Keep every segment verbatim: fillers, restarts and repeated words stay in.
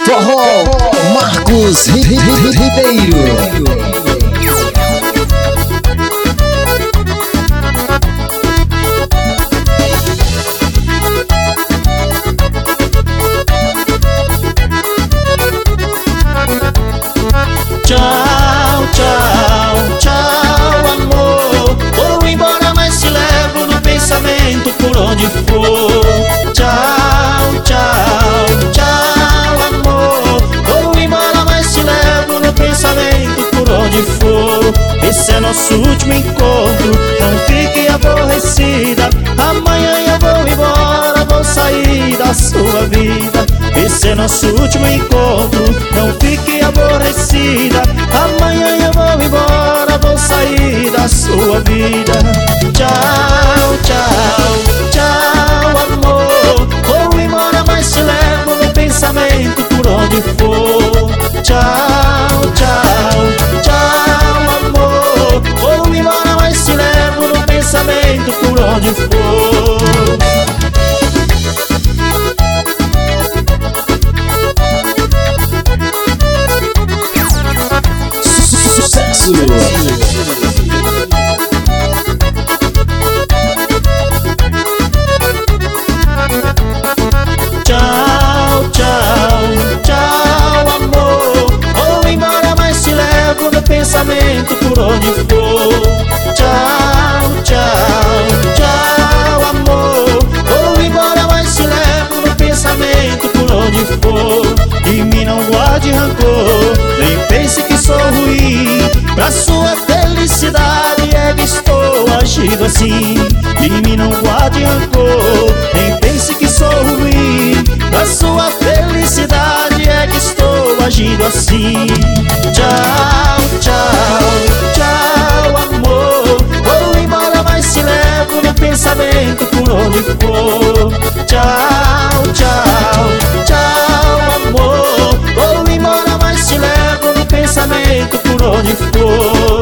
Forró Marcos Ribeiro. Tchau, tchau, tchau, amor. Vou embora, mas te levo no pensamento por onde for. Tchau, tchau, tchau, amor. Vou embora, mas te levo no pensamento por onde for. Esse é nosso último encontro, não fique aborrecida. Amanhã eu vou embora, vou sair da sua vida. Esse é nosso último encontro, não fique aborrecida. Amanhã eu vou embora, vou sair da sua vida. Tchau, tchau, tchau, amor. Vou embora, mas te levo no pensamento por onde for. Tchau, tchau, tchau, amor. Vou embora, mas te levo no pensamento por onde for. Sucesso! Tchau, tchau, tchau, amor. Vou embora, mas te levo no pensamento por onde for. Tchau, tchau, tchau, amor. Vou embora, mas te levo no pensamento por onde for. De mim não guarde rancor, nem pense que sou ruim. Pra sua felicidade é que estou agindo assim. De mim não guarde rancor, nem pense que sou ruim. Pra sua felicidade é que estou agindo assim. Tchau, tchau, tchau, amor. Vou embora, mas te levo no pensamento por onde for. Tchau, tchau, tchau, amor. Vou embora, mas te levo no pensamento por onde for.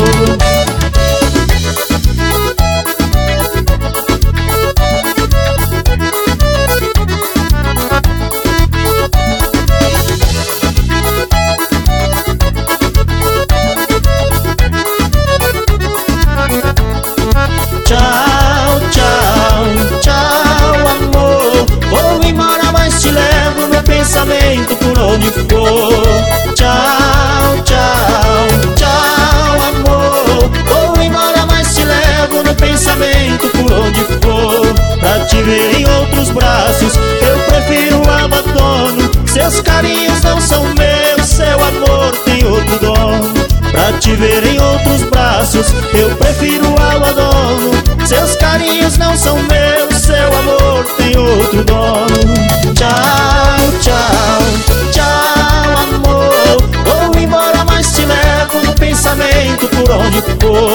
Tchau, tchau, tchau, amor. Vou embora, mas te levo no pensamento por onde for. Tchau, tchau, tchau, amor. Vou embora, mas te levo no pensamento por onde for. Pra te ver em outros braços, eu prefiro o abandono. Seus carinhos não são meus, seu amor tem outro dono. Pra te ver em outros braços, eu prefiro o abandono. Seus carinhos não são meus, seu amor tem outro dono. Tchau, tchau, tchau, amor. Vou embora, mas te levo no pensamento por onde for.